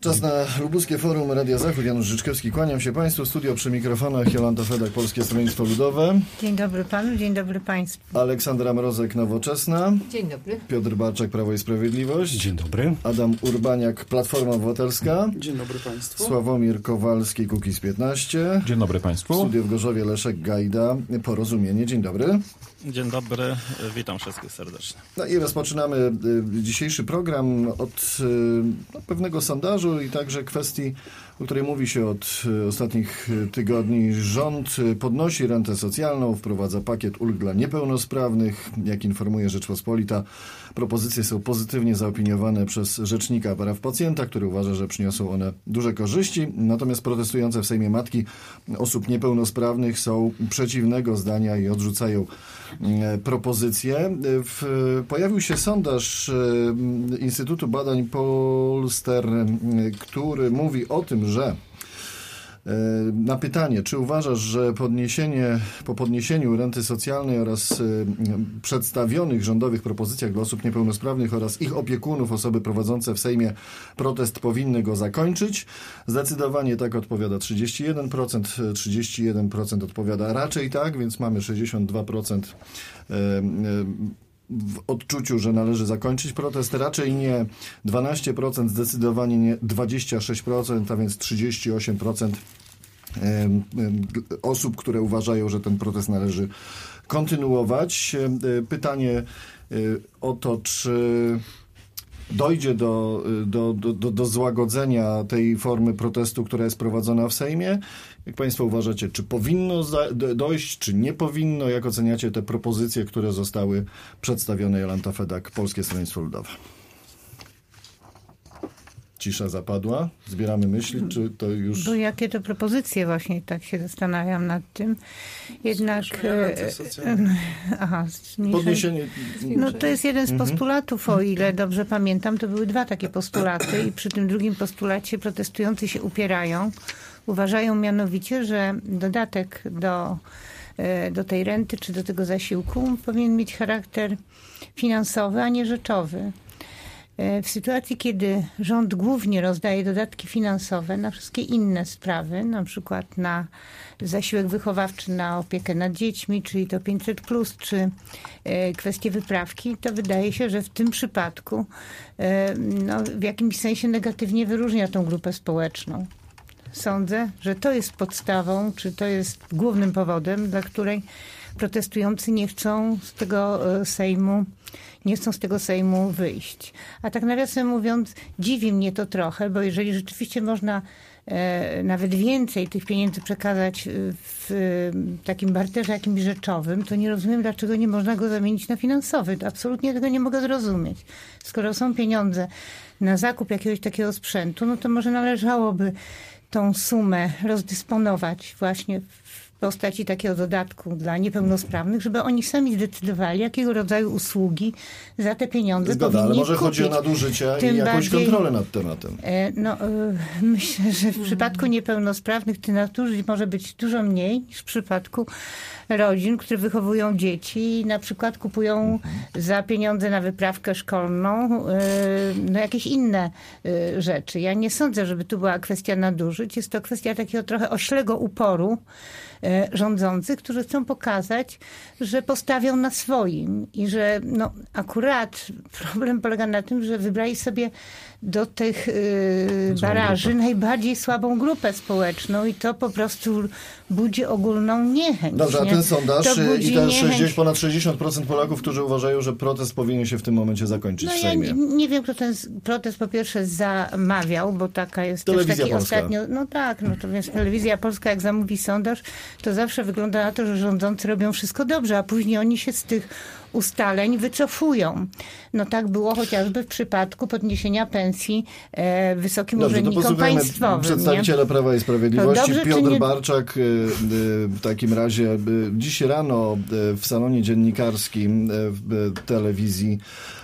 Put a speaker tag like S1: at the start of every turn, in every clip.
S1: Czas na Lubuskie Forum Radia Zachód. Janusz Życzkowski, kłaniam się Państwu. Studio przy mikrofonach Jolanta Fedak, Polskie Stronnictwo Ludowe.
S2: Dzień dobry Panu, dzień dobry Państwu.
S1: Aleksandra Mrozek, Nowoczesna.
S3: Dzień dobry.
S1: Piotr Barczak, Prawo i Sprawiedliwość.
S4: Dzień dobry.
S1: Adam Urbaniak, Platforma Obywatelska.
S5: Dzień dobry Państwu.
S1: Sławomir Kowalski, Kukiz 15.
S4: Dzień dobry Państwu.
S1: Studio w Gorzowie, Leszek Gajda, Porozumienie. Dzień dobry.
S6: Dzień dobry, witam wszystkich serdecznie.
S1: No i rozpoczynamy dzisiejszy program od pewnego sondażu i także kwestii, o której mówi się od ostatnich tygodni. Rząd podnosi rentę socjalną, wprowadza pakiet ulg dla niepełnosprawnych. Jak informuje Rzeczpospolita, propozycje są pozytywnie zaopiniowane przez Rzecznika Praw Pacjenta, który uważa, że przyniosą one duże korzyści. Natomiast protestujące w Sejmie matki osób niepełnosprawnych są przeciwnego zdania i odrzucają propozycje. Pojawił się sondaż Instytutu Badań Polster, który mówi o tym, że na pytanie, czy uważasz, że po podniesieniu renty socjalnej oraz przedstawionych rządowych propozycjach dla osób niepełnosprawnych oraz ich opiekunów, osoby prowadzące w Sejmie protest powinny go zakończyć? Zdecydowanie tak odpowiada 31%, 31% odpowiada raczej tak, więc mamy 62% w odczuciu, że należy zakończyć protest, raczej nie 12%, zdecydowanie nie 26%, a więc 38% osób, które uważają, że ten protest należy kontynuować. Pytanie o to, czy dojdzie do złagodzenia tej formy protestu, która jest prowadzona w Sejmie. Jak Państwo uważacie, czy powinno dojść, czy nie powinno? Jak oceniacie te propozycje, które zostały przedstawione? Jolanta Fedak, Polskie Stronnictwo Ludowe. Cisza zapadła. Zbieramy myśli, czy to już...
S2: Bo jakie to propozycje, właśnie tak się zastanawiam nad tym. Jednak...
S1: Podniesienie...
S2: No to jest jeden z postulatów, o ile dobrze pamiętam. To były dwa takie postulaty i przy tym drugim postulacie protestujący się upierają. Uważają mianowicie, że dodatek do tej renty czy do tego zasiłku powinien mieć charakter finansowy, a nie rzeczowy. W sytuacji, kiedy rząd głównie rozdaje dodatki finansowe na wszystkie inne sprawy, na przykład na zasiłek wychowawczy, na opiekę nad dziećmi, czyli to 500+, czy kwestie wyprawki, to wydaje się, że w tym przypadku w jakimś sensie negatywnie wyróżnia tą grupę społeczną. Sądzę, że to jest podstawą, czy to jest głównym powodem, dla której protestujący nie chcą z tego Sejmu wyjść. A tak nawiasem mówiąc, dziwi mnie to trochę, bo jeżeli rzeczywiście można nawet więcej tych pieniędzy przekazać w takim barterze jakimś rzeczowym, to nie rozumiem, dlaczego nie można go zamienić na finansowy. To absolutnie tego nie mogę zrozumieć. Skoro są pieniądze na zakup jakiegoś takiego sprzętu, no to może należałoby tą sumę rozdysponować właśnie w postaci takiego dodatku dla niepełnosprawnych, żeby oni sami zdecydowali, jakiego rodzaju usługi za te pieniądze powinni
S1: ale może
S2: kupić.
S1: chodzi o nadużycia i jakąś kontrolę nad tematem.
S2: Myślę, że w przypadku niepełnosprawnych tych nadużyć może być dużo mniej niż w przypadku rodzin, które wychowują dzieci i na przykład kupują za pieniądze na wyprawkę szkolną jakieś inne rzeczy. Ja nie sądzę, żeby tu była kwestia nadużyć. Jest to kwestia takiego trochę oślego uporu rządzących, którzy chcą pokazać, że postawią na swoim i że akurat problem polega na tym, że wybrali sobie do tych baraży najbardziej słabą grupę społeczną i to po prostu budzi ogólną niechęć.
S1: Dobrze, a ten sondaż i ten ponad 60% Polaków, którzy uważają, że protest powinien się w tym momencie zakończyć w Sejmie.
S2: Ja nie wiem, kto ten protest po pierwsze zamawiał, bo taka jest
S1: Telewizja
S2: też taki
S1: Polska.
S2: ostatnio, to więc Telewizja Polska, jak zamówi sondaż, to zawsze wygląda na to, że rządzący robią wszystko dobrze, a później oni się z tych ustaleń wycofują. No tak było chociażby w przypadku podniesienia pensji wysokim urzędnikom państwowym.
S1: Przedstawiciele Prawa i Sprawiedliwości.
S2: Dobrze,
S1: Piotr Barczak w takim razie dziś rano w salonie dziennikarskim w telewizji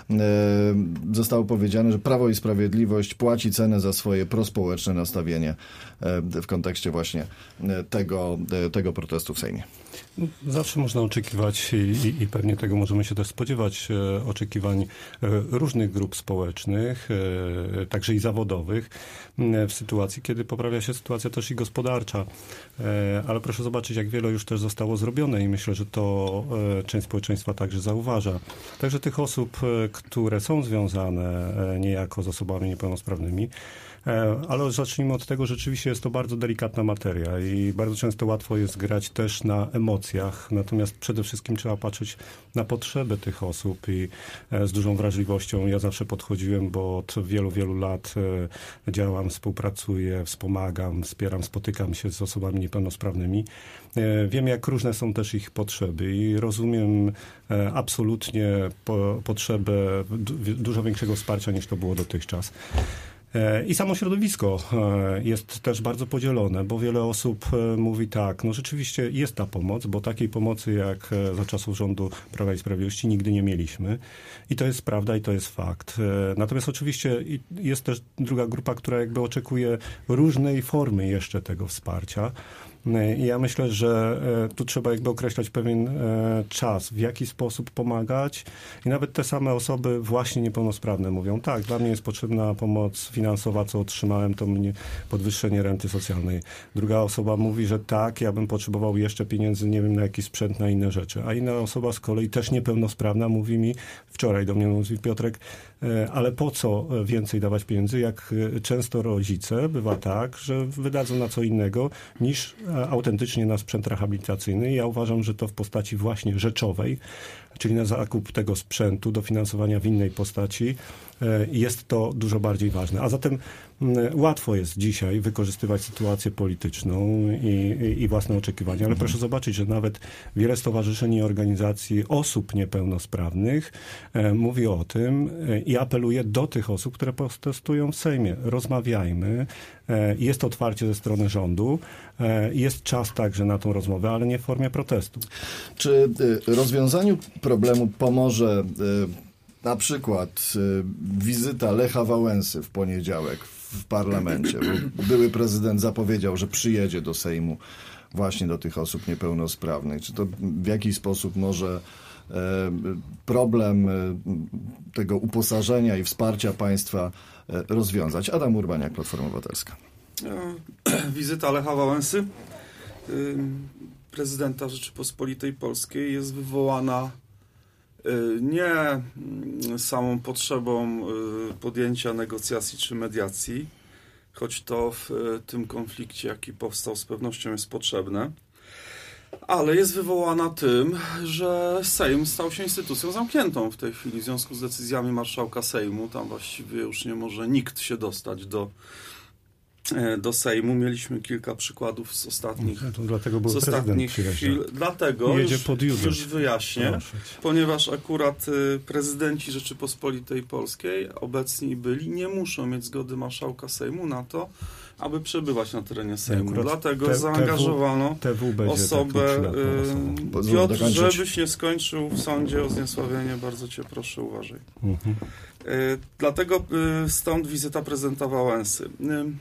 S1: zostało powiedziane, że Prawo i Sprawiedliwość płaci cenę za swoje prospołeczne nastawienie w kontekście właśnie tego protestu w Sejmie.
S4: Zawsze można oczekiwać i pewnie tego możemy
S3: możemy się też spodziewać oczekiwań różnych grup społecznych, także i zawodowych, w sytuacji, kiedy poprawia się sytuacja też i gospodarcza. Ale proszę zobaczyć, jak wiele już też zostało zrobione i myślę, że to część społeczeństwa także zauważa. Także tych osób, które są związane niejako z osobami niepełnosprawnymi. Ale zacznijmy od tego, że rzeczywiście jest to bardzo delikatna materia i bardzo często łatwo jest grać też na emocjach, natomiast przede wszystkim trzeba patrzeć na potrzeby tych osób i z dużą wrażliwością. Ja zawsze podchodziłem, bo od wielu, wielu lat działam, współpracuję, wspomagam, wspieram, spotykam się z osobami niepełnosprawnymi. Wiem, jak różne są też ich potrzeby i rozumiem absolutnie potrzebę dużo większego wsparcia niż to było dotychczas. I samo środowisko jest też bardzo podzielone, bo wiele osób mówi tak, no rzeczywiście jest ta pomoc, bo takiej pomocy jak za czasów rządu Prawa i Sprawiedliwości nigdy nie mieliśmy. I to jest prawda i to jest fakt. Natomiast oczywiście jest też druga grupa, która jakby oczekuje różnej formy jeszcze tego wsparcia. I ja myślę, że tu trzeba jakby określać pewien czas, w jaki sposób pomagać. I nawet te same osoby właśnie niepełnosprawne mówią, tak, dla mnie jest potrzebna pomoc finansowa, co otrzymałem, to mnie podwyższenie renty socjalnej. Druga osoba mówi, że tak, ja bym potrzebował jeszcze pieniędzy, nie wiem, na jakiś sprzęt, na inne rzeczy. A inna osoba z kolei też niepełnosprawna mówi mi, wczoraj do mnie mówi Piotrek, ale po co więcej dawać pieniędzy, jak często rodzice, bywa tak, że wydadzą na co innego niż autentycznie na sprzęt rehabilitacyjny. Ja uważam, że to w postaci właśnie rzeczowej, czyli na zakup tego sprzętu, dofinansowania w innej postaci, jest to dużo bardziej ważne. A zatem łatwo jest dzisiaj wykorzystywać sytuację polityczną i własne oczekiwania, ale proszę zobaczyć, że nawet wiele stowarzyszeń i organizacji osób niepełnosprawnych mówi o tym i apeluje do tych osób, które protestują w Sejmie. Rozmawiajmy. Jest otwarcie ze strony rządu. Jest czas także na tą rozmowę, ale nie w formie protestu.
S1: Czy rozwiązaniu problemu pomoże na przykład wizyta Lecha Wałęsy w poniedziałek w parlamencie? Bo były prezydent zapowiedział, że przyjedzie do Sejmu właśnie do tych osób niepełnosprawnych. Czy to w jakiś sposób może problem tego uposażenia i wsparcia państwa rozwiązać? Adam Urbaniak, Platforma Obywatelska.
S4: Wizyta Lecha Wałęsy, prezydenta Rzeczypospolitej Polskiej, jest wywołana nie samą potrzebą podjęcia negocjacji czy mediacji, choć to w tym konflikcie, jaki powstał, z pewnością jest potrzebne, ale jest wywołana tym, że Sejm stał się instytucją zamkniętą w tej chwili w związku z decyzjami marszałka Sejmu. Tam właściwie już nie może nikt się dostać do Sejmu. Mieliśmy kilka przykładów z ostatnich chwil. Dlatego już wyjaśnię, ponieważ akurat prezydenci Rzeczypospolitej Polskiej, obecni byli, nie muszą mieć zgody marszałka Sejmu na to, aby przebywać na terenie Sejmu. Dlatego zaangażowano osobę. Piotr, żebyś nie skończył w sądzie o zniesławienie, bardzo cię proszę, uważaj. Dlatego stąd wizyta prezydenta Wałęsy.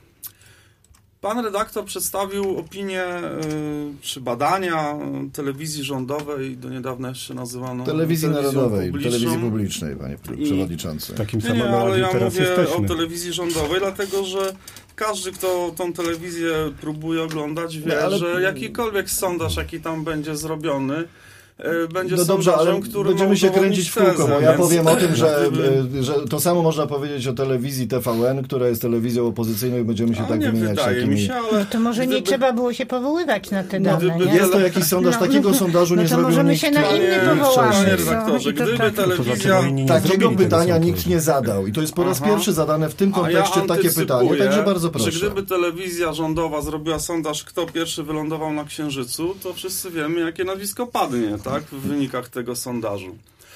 S4: Pan redaktor przedstawił opinię czy badania telewizji rządowej, do niedawna jeszcze nazywano
S1: telewizji narodowej, telewizji publicznej, panie przewodniczący.
S3: Takim
S4: samym ale ja mówię o telewizji rządowej, dlatego że każdy, kto tą telewizję próbuje oglądać, wie, że jakikolwiek sondaż, jaki tam będzie zrobiony, będzie sondażem, który
S1: będziemy się kręcić w kółko, bo ja powiem o tym, że to samo można powiedzieć o telewizji TVN, która jest telewizją opozycyjną i będziemy się tak wymieniać takimi...
S2: No to może nie trzeba było się powoływać na te dane, nie?
S1: Jest to jakiś sondaż, takiego sondażu nie zrobił
S2: możemy
S1: nikt.
S2: się na inny powołamy.
S4: Panie redaktorze, gdyby telewizja...
S1: Takiego pytania nikt nie zadał i to jest po raz pierwszy zadane w tym kontekście takie pytanie, także bardzo proszę.
S4: Że gdyby telewizja rządowa zrobiła sondaż, kto pierwszy wylądował na Księżycu, to wszyscy wiemy, jakie nazwisko padnie, tak, w wynikach tego sondażu.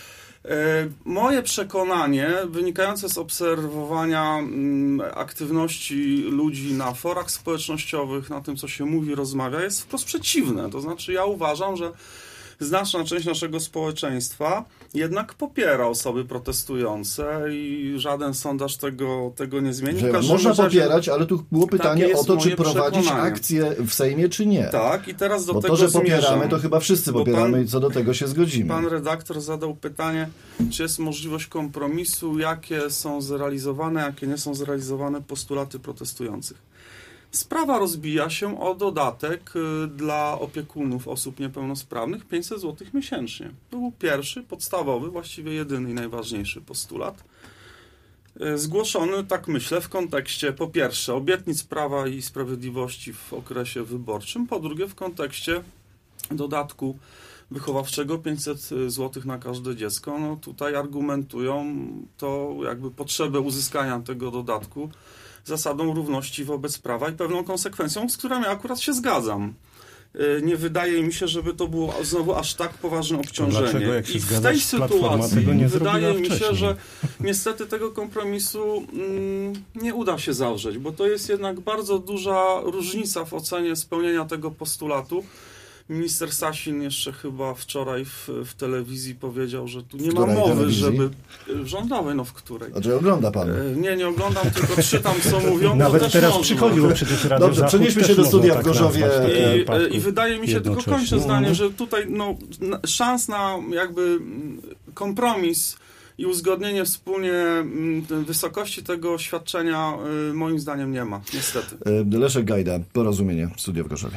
S4: Moje przekonanie, wynikające z obserwowania aktywności ludzi na forach społecznościowych, na tym, co się mówi, rozmawia, jest wprost przeciwne. To znaczy, ja uważam, że znaczna część naszego społeczeństwa jednak popiera osoby protestujące i żaden sondaż tego nie zmieni.
S1: Można popierać, ale tu było pytanie o to, czy prowadzić
S4: przekonanie.
S1: akcję w Sejmie, czy nie.
S4: Tak, i teraz do
S1: Bo
S4: tego
S1: to, że popieramy,
S4: zmierzam.
S1: to chyba wszyscy popieramy i co do tego się zgodzimy.
S4: Pan redaktor zadał pytanie, czy jest możliwość kompromisu, jakie są zrealizowane, jakie nie są zrealizowane postulaty protestujących. Sprawa rozbija się o dodatek dla opiekunów osób niepełnosprawnych 500 zł miesięcznie. To był pierwszy, podstawowy, właściwie jedyny i najważniejszy postulat. Zgłoszony, tak myślę, w kontekście po pierwsze obietnic Prawa i Sprawiedliwości w okresie wyborczym, po drugie w kontekście dodatku wychowawczego 500 zł na każde dziecko. No tutaj argumentują to jakby potrzebę uzyskania tego dodatku zasadą równości wobec prawa i pewną konsekwencją, z którą ja akurat się zgadzam. Nie wydaje mi się, żeby to było znowu aż tak poważne obciążenie.
S3: Dlaczego, jak się
S4: I w tej sytuacji wydaje mi się, że niestety tego kompromisu nie uda się zawrzeć, bo to jest jednak bardzo duża różnica w ocenie spełnienia tego postulatu. Minister Sasin jeszcze chyba wczoraj w telewizji powiedział, że tu nie ma mowy, żeby... Rządowej, w której?
S1: Znaczy ogląda pan?
S4: Nie oglądam, tylko czytam, co mówią.
S3: Nawet teraz przychodził przecież Radio
S1: Dobrze, przenieśmy się do studia w Gorzowie.
S4: I wydaje mi się, tylko kończę zdanie, że tutaj szans na jakby kompromis i uzgodnienie wspólnie wysokości tego świadczenia moim zdaniem nie ma, niestety.
S1: Leszek Gajda, Porozumienie, studia w Gorzowie.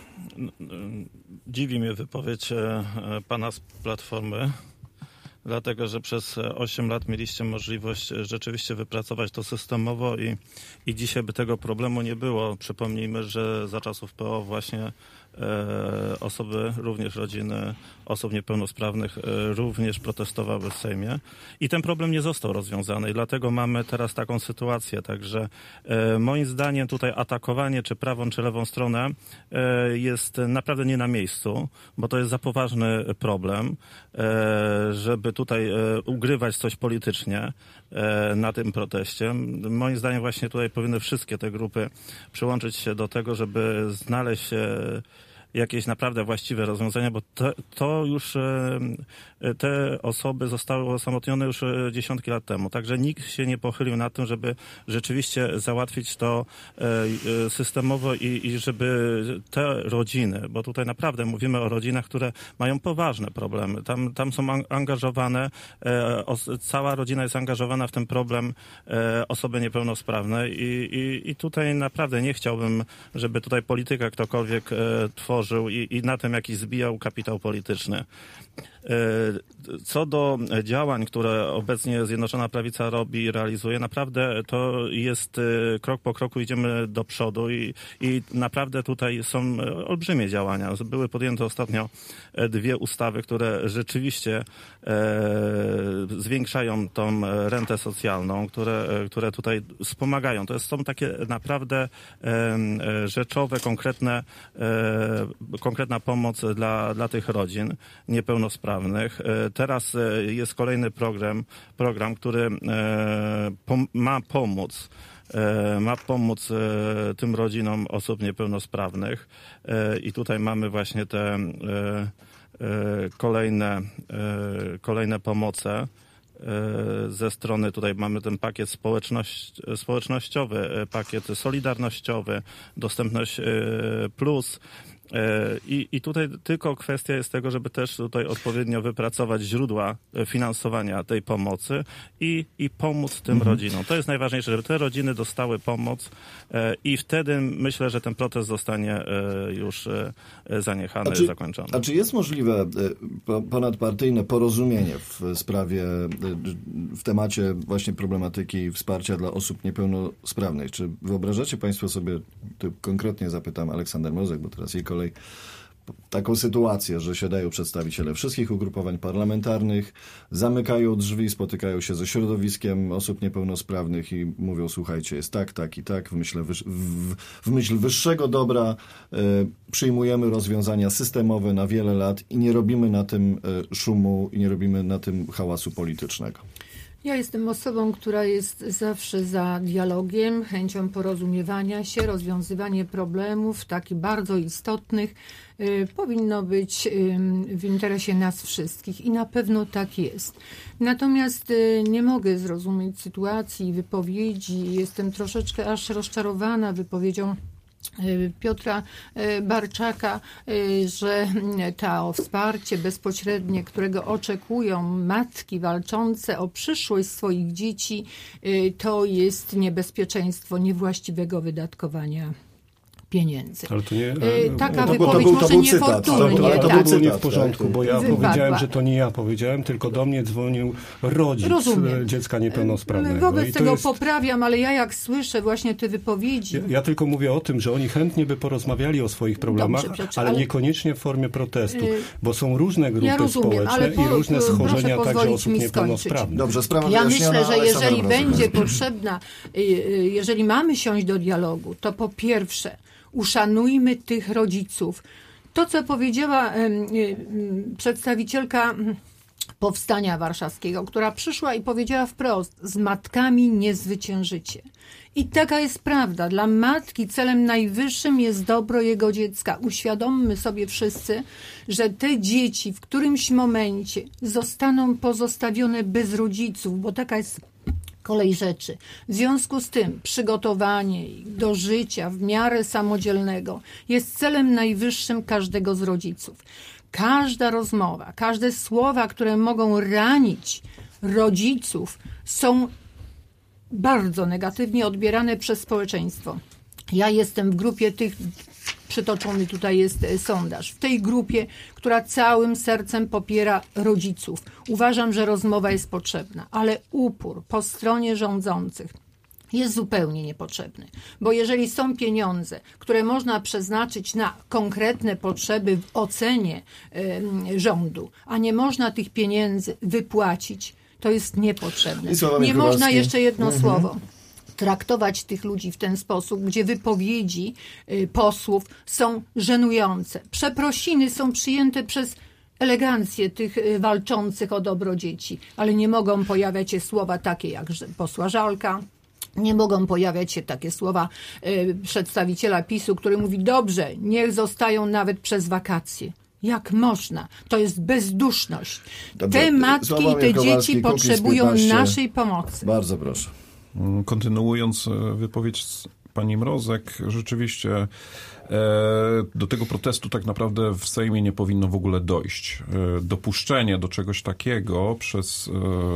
S6: Dziwi mnie wypowiedź pana z Platformy, dlatego że przez 8 lat mieliście możliwość rzeczywiście wypracować to systemowo i dzisiaj by tego problemu nie było. Przypomnijmy, że za czasów PO właśnie osoby, również rodziny osób niepełnosprawnych również protestowały w Sejmie i ten problem nie został rozwiązany i dlatego mamy teraz taką sytuację. Także moim zdaniem tutaj atakowanie czy prawą czy lewą stronę jest naprawdę nie na miejscu, bo to jest za poważny problem, żeby tutaj ugrywać coś politycznie na tym proteście. Moim zdaniem właśnie tutaj powinny wszystkie te grupy przyłączyć się do tego, żeby znaleźć jakieś naprawdę właściwe rozwiązania, bo to już te osoby zostały osamotnione już dziesiątki lat temu. Także nikt się nie pochylił nad tym, żeby rzeczywiście załatwić to systemowo i żeby te rodziny, bo tutaj naprawdę mówimy o rodzinach, które mają poważne problemy. Tam są angażowane, cała rodzina jest angażowana w ten problem osoby niepełnosprawne i tutaj naprawdę nie chciałbym, żeby tutaj polityka ktokolwiek tworzył i na tym jakiś zbijał kapitał polityczny. Co do działań, które obecnie Zjednoczona Prawica robi i realizuje, naprawdę to jest krok po kroku idziemy do przodu i naprawdę tutaj są olbrzymie działania. Były podjęte ostatnio 2 ustawy, które rzeczywiście zwiększają tą rentę socjalną, które tutaj wspomagają. To są takie naprawdę rzeczowe, konkretna pomoc dla tych rodzin niepełnosprawnych. Teraz jest kolejny program, który ma pomóc tym rodzinom osób niepełnosprawnych i tutaj mamy właśnie te kolejne pomoce ze strony, tutaj mamy ten pakiet społecznościowy, pakiet solidarnościowy, dostępność plus. I tutaj tylko kwestia jest tego, żeby też tutaj odpowiednio wypracować źródła finansowania tej pomocy i pomóc tym rodzinom. To jest najważniejsze, żeby te rodziny dostały pomoc i wtedy myślę, że ten protest zostanie już zaniechany, zakończony.
S1: A czy jest możliwe ponadpartyjne porozumienie w sprawie, w temacie właśnie problematyki wsparcia dla osób niepełnosprawnych? Czy wyobrażacie Państwo sobie, tu konkretnie zapytam Aleksander Mrozek, bo teraz jej kolej, taką sytuację, że siadają przedstawiciele wszystkich ugrupowań parlamentarnych, zamykają drzwi, spotykają się ze środowiskiem osób niepełnosprawnych i mówią, słuchajcie, jest tak, tak i tak, w myśl wyższego dobra przyjmujemy rozwiązania systemowe na wiele lat i nie robimy na tym szumu i nie robimy na tym hałasu politycznego.
S5: Ja jestem osobą, która jest zawsze za dialogiem, chęcią porozumiewania się, rozwiązywanie problemów takich bardzo istotnych powinno być w interesie nas wszystkich i na pewno tak jest. Natomiast nie mogę zrozumieć sytuacji, wypowiedzi, jestem troszeczkę aż rozczarowana wypowiedzią Piotra Barczaka, że to wsparcie bezpośrednie, którego oczekują matki walczące o przyszłość swoich dzieci, to jest niebezpieczeństwo niewłaściwego wydatkowania pieniędzy.
S3: Ale to nie...
S5: Taka wypowiedź może niefortunnie.
S3: Ale to
S5: tak.
S3: było nie w porządku, bo ja powiedziałem, że to nie ja powiedziałem, tylko do mnie dzwonił rodzic dziecka niepełnosprawnego.
S5: Wobec tego poprawiam, ale ja jak słyszę właśnie te wypowiedzi...
S3: Ja tylko mówię o tym, że oni chętnie by porozmawiali o swoich problemach, dobrze, Piotrze, ale niekoniecznie w formie protestu, bo są różne grupy społeczne i różne schorzenia także osób niepełnosprawnych.
S1: Dobrze, sprawa
S5: ja myślę, że jeżeli będzie potrzebna, jeżeli mamy siąść do dialogu, to po pierwsze uszanujmy tych rodziców. To, co powiedziała przedstawicielka Powstania Warszawskiego, która przyszła i powiedziała wprost, z matkami nie zwyciężycie. I taka jest prawda. Dla matki celem najwyższym jest dobro jego dziecka. Uświadommy sobie wszyscy, że te dzieci w którymś momencie zostaną pozostawione bez rodziców, bo taka jest kolej rzeczy. W związku z tym przygotowanie ich do życia w miarę samodzielnego jest celem najwyższym każdego z rodziców. Każda rozmowa, każde słowa, które mogą ranić rodziców, są bardzo negatywnie odbierane przez społeczeństwo. Ja jestem w grupie tych, przytoczony tutaj jest sondaż, w tej grupie, która całym sercem popiera rodziców. Uważam, że rozmowa jest potrzebna, ale upór po stronie rządzących jest zupełnie niepotrzebny, bo jeżeli są pieniądze, które można przeznaczyć na konkretne potrzeby w ocenie rządu, a nie można tych pieniędzy wypłacić, to jest niepotrzebne. Nie można, jeszcze jedno słowo, traktować tych ludzi w ten sposób, gdzie wypowiedzi posłów są żenujące. Przeprosiny są przyjęte przez elegancję tych walczących o dobro dzieci, ale nie mogą pojawiać się słowa takie jak posła Żalka, nie mogą pojawiać się takie słowa przedstawiciela PiS-u, który mówi, dobrze, niech zostają nawet przez wakacje. Jak można? To jest bezduszność.
S1: Dobrze.
S5: Te matki i te dzieci potrzebują naszej pomocy.
S1: Bardzo proszę.
S7: Kontynuując wypowiedź pani Mrozek, rzeczywiście do tego protestu tak naprawdę w Sejmie nie powinno w ogóle dojść. Dopuszczenie do czegoś takiego przez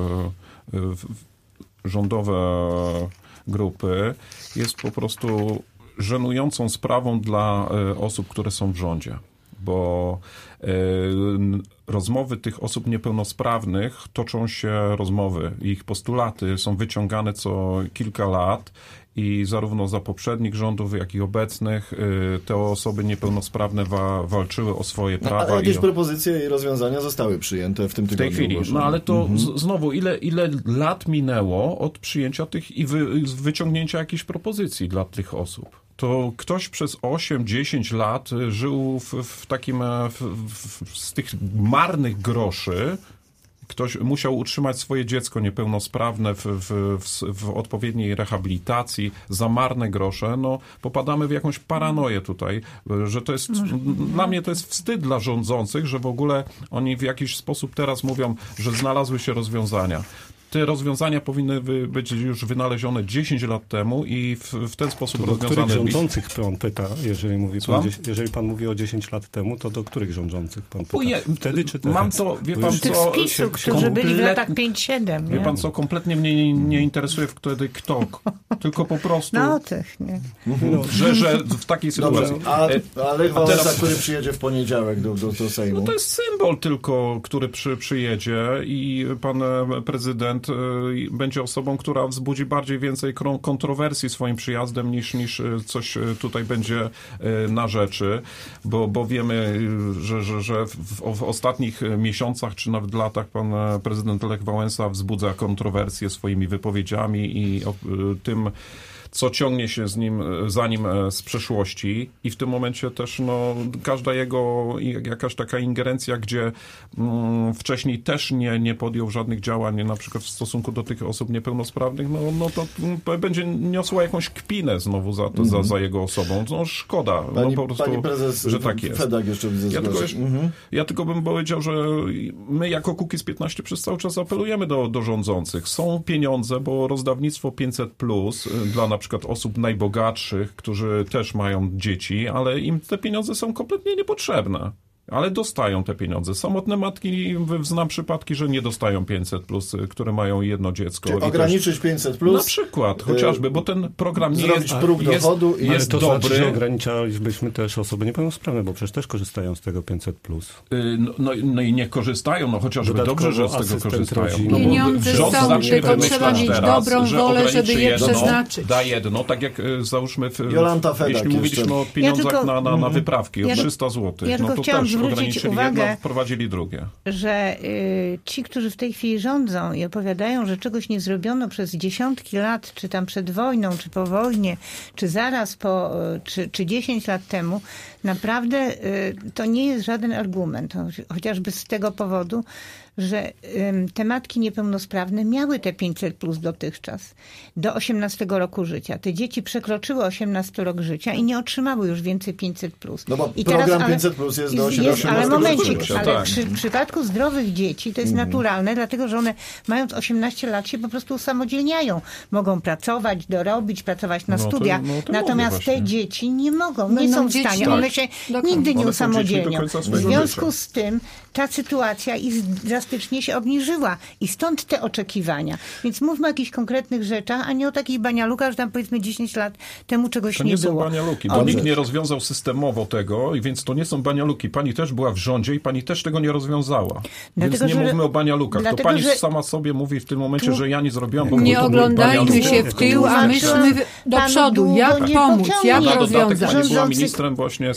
S7: rządowe grupy jest po prostu żenującą sprawą dla osób, które są w rządzie, bo rozmowy tych osób niepełnosprawnych toczą się rozmowy. Ich postulaty są wyciągane co kilka lat i zarówno za poprzednich rządów, jak i obecnych te osoby niepełnosprawne walczyły o swoje prawa.
S1: A jakieś propozycje i rozwiązania zostały przyjęte w tym tygodniu?
S7: W tej chwili. No ale to znowu, ile lat minęło od przyjęcia tych i wyciągnięcia jakichś propozycji dla tych osób? To ktoś przez 8-10 lat żył w takim, z tych marnych groszy. Ktoś musiał utrzymać swoje dziecko niepełnosprawne w odpowiedniej rehabilitacji za marne grosze. No, popadamy w jakąś paranoję tutaj, że to jest, dla mnie to jest wstyd dla rządzących, że w ogóle oni w jakiś sposób teraz mówią, że znalazły się rozwiązania. Te rozwiązania powinny być już wynalezione 10 lat temu i w ten sposób rozwiązane.
S3: Do których rządzących pan pyta, jeżeli pan mówi o 10 lat temu, to do których rządzących pan pyta? Wtedy czy teraz?
S7: Mam to, wie pan
S2: tych
S7: co...
S2: z PiS-u, którzy byli w latach 5-7.
S7: Wie pan co, kompletnie mnie nie interesuje wtedy kto, tylko po prostu...
S2: No tych, nie.
S7: Że w takiej sytuacji...
S1: A Lech Wałęsa, który przyjedzie w poniedziałek do Sejmu?
S7: No to jest symbol tylko, który przyjedzie i pan prezydent będzie osobą, która wzbudzi więcej kontrowersji swoim przyjazdem niż coś tutaj będzie na rzeczy, bo wiemy, że w ostatnich miesiącach czy nawet latach pan prezydent Lech Wałęsa wzbudza kontrowersje swoimi wypowiedziami i tym, co ciągnie się za nim z przeszłości i w tym momencie też każda jego jakaś taka ingerencja, gdzie wcześniej też nie podjął żadnych działań, na przykład w stosunku do tych osób niepełnosprawnych, to będzie niosła jakąś kpinę znowu za jego osobą. Szkoda.
S1: Pani prezes,
S7: że tak jest.
S1: Fedak jeszcze widzę.
S7: Ja tylko bym powiedział, że my jako Kukiz 15 przez cały czas apelujemy do rządzących. Są pieniądze, bo rozdawnictwo 500+ dla na przykład osób najbogatszych, którzy też mają dzieci, ale im te pieniądze są kompletnie niepotrzebne. Ale dostają te pieniądze. Samotne matki, znam przypadki, że nie dostają 500+, które mają jedno dziecko.
S1: Czyli ograniczyć 500+?
S7: Na przykład, chociażby, bo ten program nie
S1: zrobić próg dochodu i
S3: jest
S7: dobry.
S3: Znaczy, że ograniczalibyśmy też osoby niepełnosprawne, bo przecież też korzystają z tego 500+.
S7: No i nie korzystają, chociażby
S3: dodatkowo
S7: dobrze, że z tego korzystają.
S5: Pieniądze są, tylko trzeba mieć dobrą wolę, żeby je przeznaczyć.
S7: Da jedno, tak jak załóżmy,
S1: Jolanta Fedak
S7: jeśli mówiliśmy o pieniądzach na wyprawki, o 300 zł, no to też ograniczyli jedno, wprowadzili drugie.
S2: Że ci, którzy w tej chwili rządzą i opowiadają, że czegoś nie zrobiono przez dziesiątki lat, czy tam przed wojną, czy po wojnie, czy zaraz po, czy 10 lat temu, naprawdę to nie jest żaden argument. Chociażby z tego powodu, że te matki niepełnosprawne miały te 500+ dotychczas, do 18 roku życia. Te dzieci przekroczyły 18 rok życia i nie otrzymały już więcej 500+.
S1: No bo program 500+ jest do 18
S2: ale momencik,
S7: życia.
S2: ale
S7: Tak.
S2: w przypadku zdrowych dzieci to jest naturalne, dlatego że one mając 18 lat się po prostu usamodzielniają. Mogą pracować, dorobić, pracować na studiach. Natomiast te dzieci nie mogą, nie są w stanie. One się nigdy nie usamodzielnią. W związku z tym ta sytuacja drastycznie się obniżyła i stąd te oczekiwania. Więc mówmy o jakichś konkretnych rzeczach, a nie o takich banialukach, że tam powiedzmy 10 lat temu czegoś
S7: to
S2: nie
S7: są
S2: było.
S7: banialuki, bo nikt nie rozwiązał systemowo tego, więc to nie są banialuki. Pani też była w rządzie i pani też tego nie rozwiązała.
S2: Dlatego,
S7: więc nie mówmy o banialukach. To pani sama sobie mówi w tym momencie, że ja nie zrobiłem, bo
S5: nie oglądajmy się w tył, a myślmy do przodu. Jak pomóc, jak rozwiązać.
S7: Pani była ministrem właśnie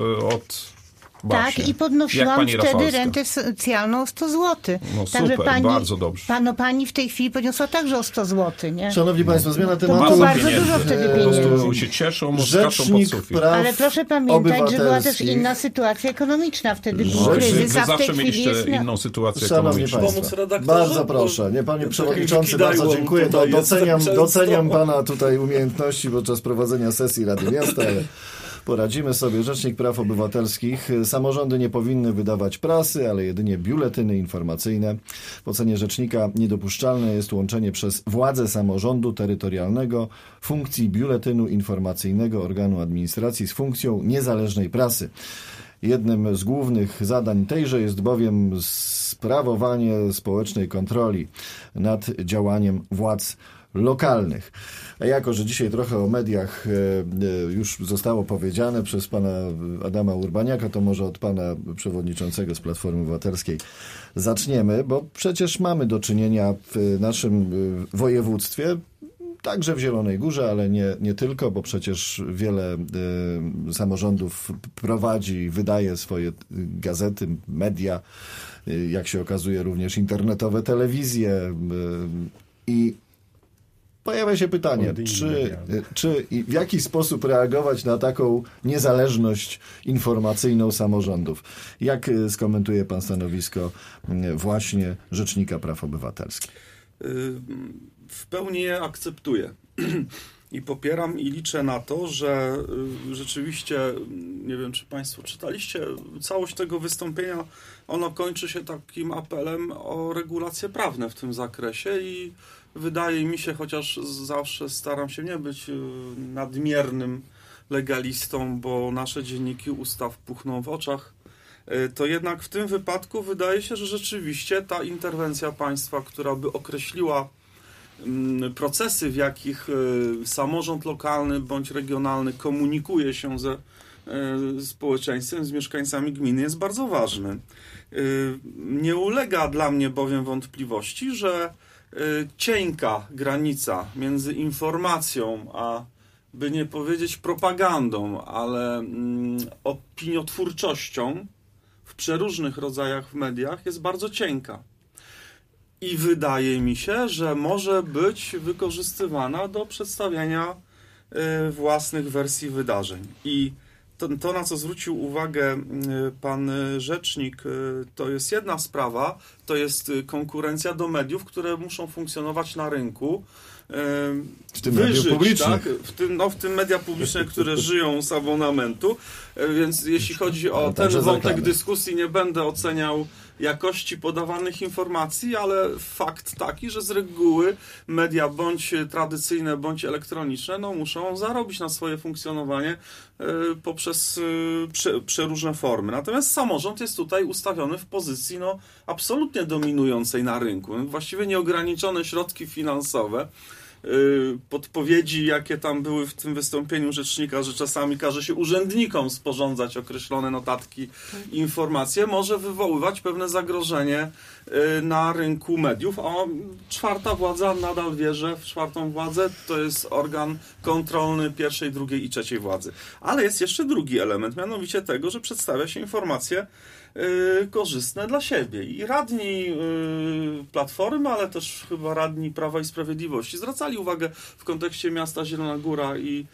S7: od... Właśnie.
S2: Tak, i podnosiłam wtedy rentę socjalną o 100 zł.
S7: No
S2: Także
S7: super, bardzo dobrze.
S2: Pani w tej chwili podniosła także o 100 zł, nie?
S1: Szanowni Państwo, zmiana tematu.
S2: To było bardzo dużo wtedy pieniędzy.
S7: Po prostu się cieszą, skaczą pod sufit.
S2: Ale proszę pamiętać, że była też inna sytuacja ekonomiczna. Wtedy był kryzys, a w tej
S7: zawsze
S2: chwili
S7: mieliście
S2: jest...
S7: inną sytuację
S1: Szanowni
S7: ekonomiczną.
S1: Państwo, bardzo proszę. Nie, panie przewodniczący, bardzo dziękuję. Doceniam pana tutaj umiejętności podczas prowadzenia sesji Rady Miasta, ale poradzimy sobie. Rzecznik Praw Obywatelskich. Samorządy nie powinny wydawać prasy, ale jedynie biuletyny informacyjne. W ocenie rzecznika niedopuszczalne jest łączenie przez władzę samorządu terytorialnego funkcji biuletynu informacyjnego organu administracji z funkcją niezależnej prasy. Jednym z głównych zadań tejże jest bowiem sprawowanie społecznej kontroli nad działaniem władz lokalnych. A jako, że dzisiaj trochę o mediach już zostało powiedziane przez pana Adama Urbaniaka, to może od pana przewodniczącego z Platformy Obywatelskiej zaczniemy, bo przecież mamy do czynienia w naszym województwie, także w Zielonej Górze, ale nie tylko, bo przecież wiele samorządów prowadzi, wydaje swoje gazety, media, jak się okazuje również internetowe telewizje i pojawia się pytanie, czy i w jaki sposób reagować na taką niezależność informacyjną samorządów? Jak skomentuje pan stanowisko właśnie Rzecznika Praw Obywatelskich?
S4: W pełni je akceptuję i popieram i liczę na to, że rzeczywiście, nie wiem, czy państwo czytaliście całość tego wystąpienia, ono kończy się takim apelem o regulacje prawne w tym zakresie i wydaje mi się, chociaż zawsze staram się nie być nadmiernym legalistą, bo nasze dzienniki ustaw puchną w oczach, to jednak w tym wypadku wydaje się, że rzeczywiście ta interwencja państwa, która by określiła procesy, w jakich samorząd lokalny bądź regionalny komunikuje się ze społeczeństwem, z mieszkańcami gminy, jest bardzo ważny. Nie ulega dla mnie bowiem wątpliwości, że cienka granica między informacją, a by nie powiedzieć propagandą, ale opiniotwórczością w przeróżnych rodzajach w mediach jest bardzo cienka. I wydaje mi się, że może być wykorzystywana do przedstawiania własnych wersji wydarzeń. I to, na co zwrócił uwagę pan rzecznik, to jest jedna sprawa, to jest konkurencja do mediów, które muszą funkcjonować na rynku.
S1: W tym mediach publicznych.
S4: Tak? W tym media publiczne, które żyją z abonamentu. Więc jeśli chodzi o ten wątek dyskusji, nie będę oceniał jakości podawanych informacji, ale fakt taki, że z reguły media bądź tradycyjne, bądź elektroniczne muszą zarobić na swoje funkcjonowanie poprzez przeróżne formy. Natomiast samorząd jest tutaj ustawiony w pozycji absolutnie dominującej na rynku. Właściwie nieograniczone środki finansowe. Podpowiedzi, jakie tam były w tym wystąpieniu rzecznika, że czasami każe się urzędnikom sporządzać określone notatki i informacje, może wywoływać pewne zagrożenie na rynku mediów, a czwarta władza nadal wierzy w czwartą władzę, to jest organ kontrolny pierwszej, drugiej i trzeciej władzy. Ale jest jeszcze drugi element, mianowicie tego, że przedstawia się informacje korzystne dla siebie. I radni Platformy, ale też chyba radni Prawa i Sprawiedliwości zwracali uwagę w kontekście miasta Zielona Góra i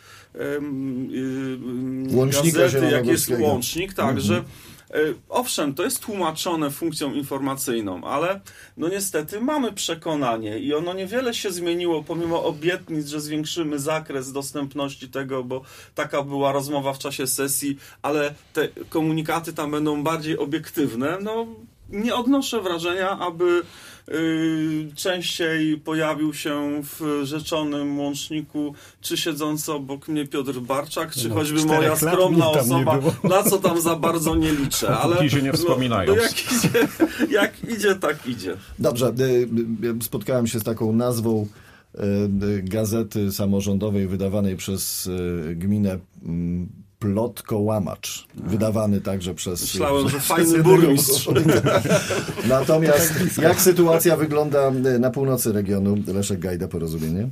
S4: gazety, jak jest łącznik, tak, że owszem, to jest tłumaczone funkcją informacyjną, ale niestety mamy przekonanie i ono niewiele się zmieniło pomimo obietnic, że zwiększymy zakres dostępności tego, bo taka była rozmowa w czasie sesji, ale te komunikaty tam będą bardziej obiektywne. Nie odnoszę wrażenia, aby częściej pojawił się w rzeczonym łączniku czy siedzący obok mnie Piotr Barczak, czy choćby moja skromna osoba, na co tam za bardzo nie liczę. Ale
S7: się nie wspominają.
S4: Jak idzie, tak idzie.
S1: Dobrze, spotkałem się z taką nazwą gazety samorządowej wydawanej przez gminę Plotkołamacz, wydawany także przez...
S4: Myślałem, że fajny burmistrz.
S1: Natomiast jak sytuacja wygląda na północy regionu? Leszek Gajda, Porozumienie?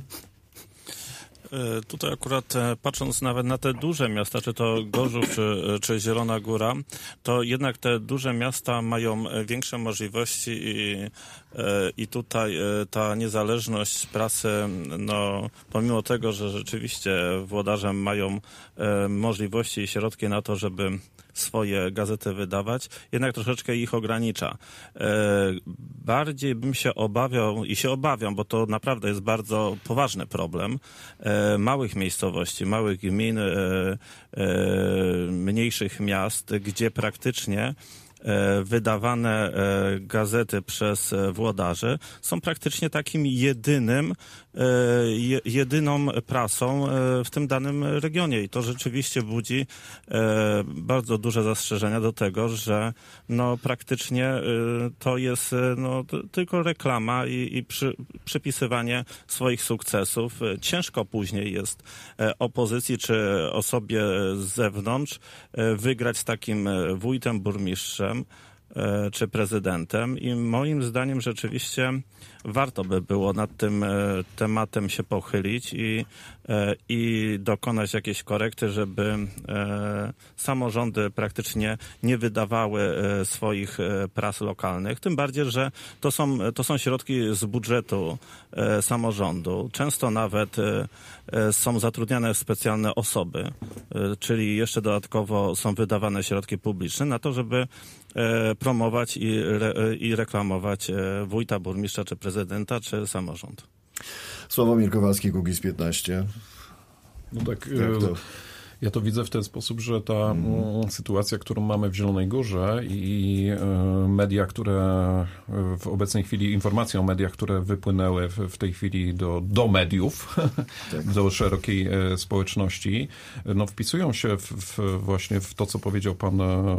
S6: Tutaj akurat patrząc nawet na te duże miasta, czy to Gorzów, czy Zielona Góra, to jednak te duże miasta mają większe możliwości i tutaj ta niezależność prasy, pomimo tego, że rzeczywiście włodarze mają możliwości i środki na to, żeby swoje gazety wydawać, jednak troszeczkę ich ogranicza. Bardziej bym się obawiał i się obawiam, bo to naprawdę jest bardzo poważny problem małych miejscowości, małych gmin, mniejszych miast, gdzie praktycznie wydawane gazety przez włodarzy są praktycznie takim jedyną prasą w tym danym regionie i to rzeczywiście budzi bardzo duże zastrzeżenia do tego, że praktycznie to jest tylko reklama i przypisywanie swoich sukcesów. Ciężko później jest opozycji czy osobie z zewnątrz wygrać z takim wójtem, burmistrzem czy prezydentem i moim zdaniem rzeczywiście warto by było nad tym tematem się pochylić i dokonać jakiejś korekty, żeby samorządy praktycznie nie wydawały swoich pras lokalnych. Tym bardziej, że to są środki z budżetu samorządu. Często nawet są zatrudniane specjalne osoby, czyli jeszcze dodatkowo są wydawane środki publiczne na to, żeby promować i reklamować wójta, burmistrza, czy prezydenta, czy samorząd.
S1: Sławomir Kowalski, Kukiz15.
S7: Ja to widzę w ten sposób, że ta sytuacja, którą mamy w Zielonej Górze i media, które w obecnej chwili, informacje o mediach, które wypłynęły w tej chwili do mediów, do szerokiej społeczności, wpisują się właśnie w to, co powiedział pan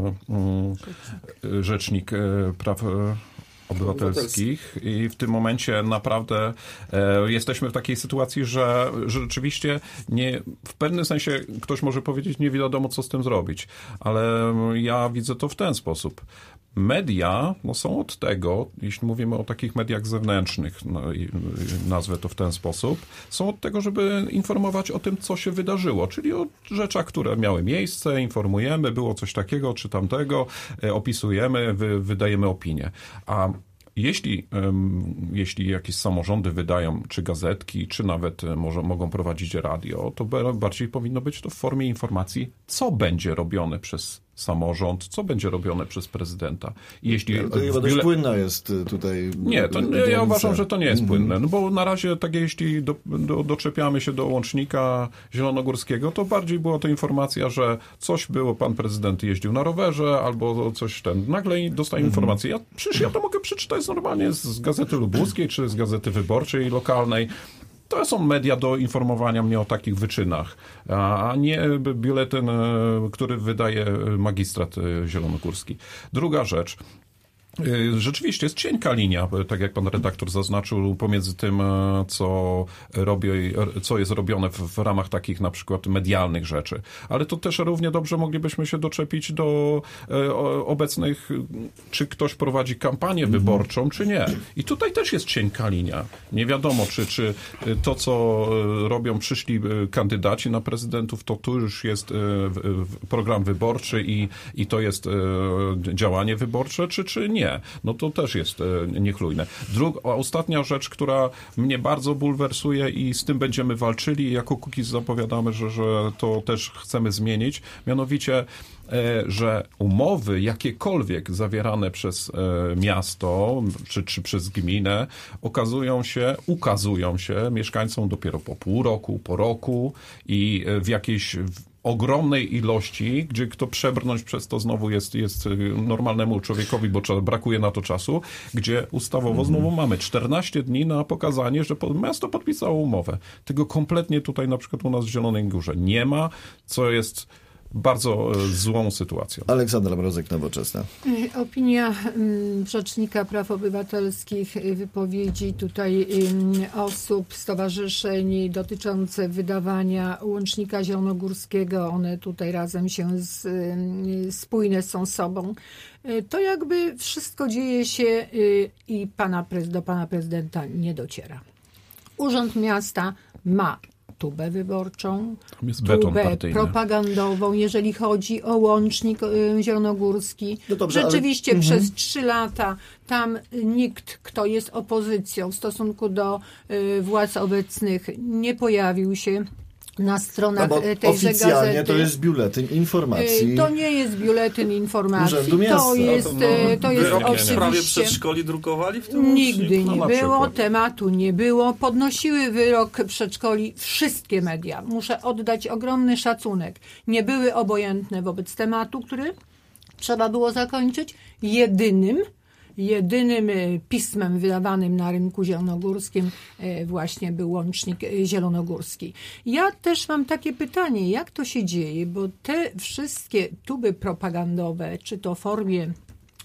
S7: rzecznik praw obywatelskich i w tym momencie naprawdę jesteśmy w takiej sytuacji, że rzeczywiście w pewnym sensie ktoś może powiedzieć, nie wiadomo co z tym zrobić, ale ja widzę to w ten sposób. Media są od tego, jeśli mówimy o takich mediach zewnętrznych, nazwę to w ten sposób, są od tego, żeby informować o tym, co się wydarzyło, czyli o rzeczach, które miały miejsce, informujemy, było coś takiego czy tamtego, opisujemy, wydajemy opinię. A jeśli jakieś samorządy wydają, czy gazetki, czy nawet może mogą prowadzić radio, to bardziej powinno być to w formie informacji, co będzie robione przez samorząd, co będzie robione przez prezydenta. I jeśli
S1: to chyba dość płynna jest tutaj...
S7: Nie, ja uważam, że to nie jest płynne, no bo na razie tak jeśli doczepiamy się do łącznika zielonogórskiego, to bardziej była to informacja, że coś było, pan prezydent jeździł na rowerze, albo coś nagle dostaję informację. Przecież ja to mogę przeczytać normalnie z Gazety Lubuskiej, czy z Gazety Wyborczej lokalnej. To są media do informowania mnie o takich wyczynach, a nie biuletyn, który wydaje magistrat zielonogórski. Druga rzecz. Rzeczywiście jest cienka linia, tak jak pan redaktor zaznaczył, pomiędzy tym, co jest robione w ramach takich na przykład medialnych rzeczy. Ale to też równie dobrze moglibyśmy się doczepić do obecnych, czy ktoś prowadzi kampanię wyborczą, czy nie. I tutaj też jest cienka linia. Nie wiadomo, czy to, co robią przyszli kandydaci na prezydentów, to tu już jest program wyborczy i to jest działanie wyborcze, czy nie. No to też jest niechlujne. Ostatnia rzecz, która mnie bardzo bulwersuje i z tym będziemy walczyli, jako Kukiz zapowiadamy, że to też chcemy zmienić, mianowicie, że umowy jakiekolwiek zawierane przez miasto czy przez gminę ukazują się mieszkańcom dopiero po pół roku, po roku i w jakiejś ogromnej ilości, gdzie kto przebrnąć przez to znowu jest normalnemu człowiekowi, bo brakuje na to czasu, gdzie ustawowo znowu mamy 14 dni na pokazanie, że miasto podpisało umowę. Tego kompletnie tutaj na przykład u nas w Zielonej Górze nie ma, co jest bardzo złą sytuacją.
S1: Aleksandra Mrozek, Nowoczesna.
S5: Opinia Rzecznika Praw Obywatelskich, wypowiedzi tutaj osób, stowarzyszeń dotyczące wydawania Łącznika Zielonogórskiego, one tutaj razem się spójne są z sobą. To jakby wszystko dzieje się i do pana prezydenta nie dociera. Urząd Miasta ma tubę wyborczą, tubę propagandową, jeżeli chodzi o Łącznik Zielonogórski. No dobrze, rzeczywiście przez 3 lata tam nikt, kto jest opozycją w stosunku do władz obecnych, nie pojawił się na stronach tejże
S1: oficjalnie
S5: gazety.
S1: To jest biuletyn informacji.
S5: To nie jest biuletyn informacji.
S1: Urzędu Miasta.
S5: To jest
S4: wyrok
S5: oczywiście...
S4: w sprawie przedszkoli drukowali w tym
S5: Nigdy nie było,
S7: przykład.
S5: tematu nie było. Podnosiły wyrok przedszkoli wszystkie media. Muszę oddać ogromny szacunek. Nie były obojętne wobec tematu, który trzeba było zakończyć. Jedynym pismem wydawanym na rynku zielonogórskim właśnie był Łącznik Zielonogórski. Ja też mam takie pytanie, jak to się dzieje, bo te wszystkie tuby propagandowe, czy to w formie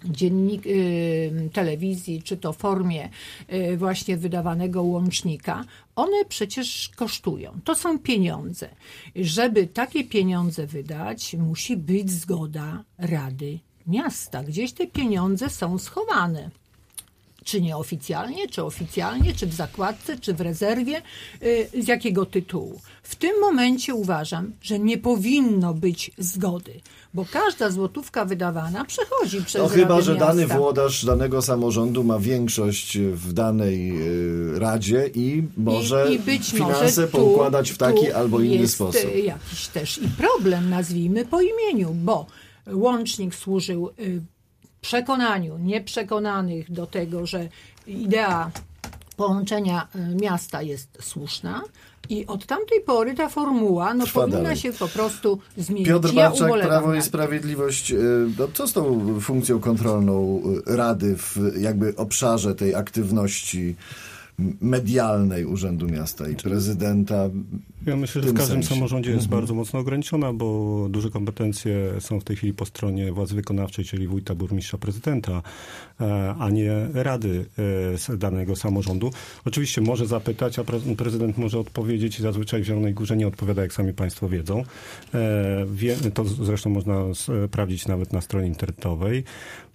S5: telewizji, czy to w formie właśnie wydawanego łącznika, one przecież kosztują. To są pieniądze. Żeby takie pieniądze wydać, musi być zgoda Rady Miasta. Gdzieś te pieniądze są schowane. Czy nieoficjalnie, czy oficjalnie, czy w zakładce, czy w rezerwie, z jakiego tytułu. W tym momencie uważam, że nie powinno być zgody, bo każda złotówka wydawana przechodzi przez Radę
S1: chyba, że
S5: Miasta.
S1: dany włodarz danego samorządu ma większość w danej radzie i może finanse poukładać w taki albo inny sposób.
S5: Jest jakiś też i problem, nazwijmy po imieniu, bo Łącznik służył przekonaniu nieprzekonanych do tego, że idea połączenia miasta jest słuszna i od tamtej pory ta formuła powinna
S1: dalej.
S5: Się po prostu zmienić.
S1: Piotr Barczak, Prawo i Sprawiedliwość. Co z tą funkcją kontrolną Rady w jakby obszarze tej aktywności medialnej Urzędu Miasta i prezydenta?
S3: Ja myślę, że w każdym samorządzie jest bardzo mocno ograniczona, bo duże kompetencje są w tej chwili po stronie władzy wykonawczej, czyli wójta, burmistrza, prezydenta, a nie rady z danego samorządu. Oczywiście może zapytać, a prezydent może odpowiedzieć i zazwyczaj w Zielonej Górze nie odpowiada, jak sami państwo wiedzą. To zresztą można sprawdzić nawet na stronie internetowej.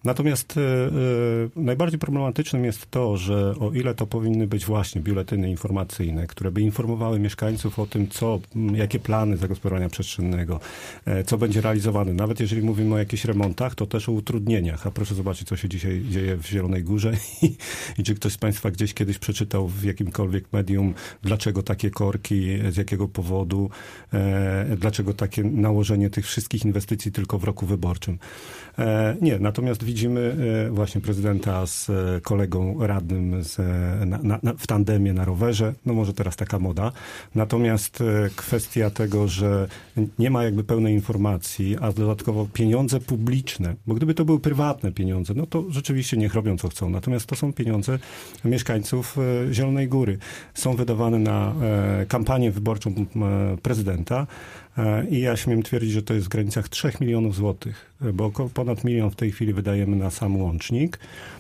S3: Natomiast najbardziej problematycznym jest to, że o ile to powinny być właśnie biuletyny informacyjne, które by informowały mieszkańców o tym, jakie plany zagospodarowania przestrzennego, co będzie realizowane. Nawet jeżeli mówimy o jakichś remontach, to też o utrudnieniach. A proszę zobaczyć, co się dzisiaj dzieje w Zielonej Górze i czy ktoś z Państwa gdzieś kiedyś przeczytał w jakimkolwiek medium, dlaczego takie korki, z jakiego powodu, dlaczego takie nałożenie tych wszystkich inwestycji tylko w roku wyborczym. Nie, natomiast widzimy właśnie prezydenta z kolegą radnym w tandemie na rowerze. No może teraz taka moda. Natomiast kwestia tego, że nie ma jakby pełnej informacji, a dodatkowo pieniądze publiczne, bo gdyby to były prywatne pieniądze, no to rzeczywiście niech robią co chcą. Natomiast to są pieniądze mieszkańców Zielonej Góry. Są wydawane na kampanię wyborczą prezydenta. I ja śmiem twierdzić, że to jest w granicach 3 milionów złotych, bo ponad 1 milion w tej chwili wydajemy na sam łącznik.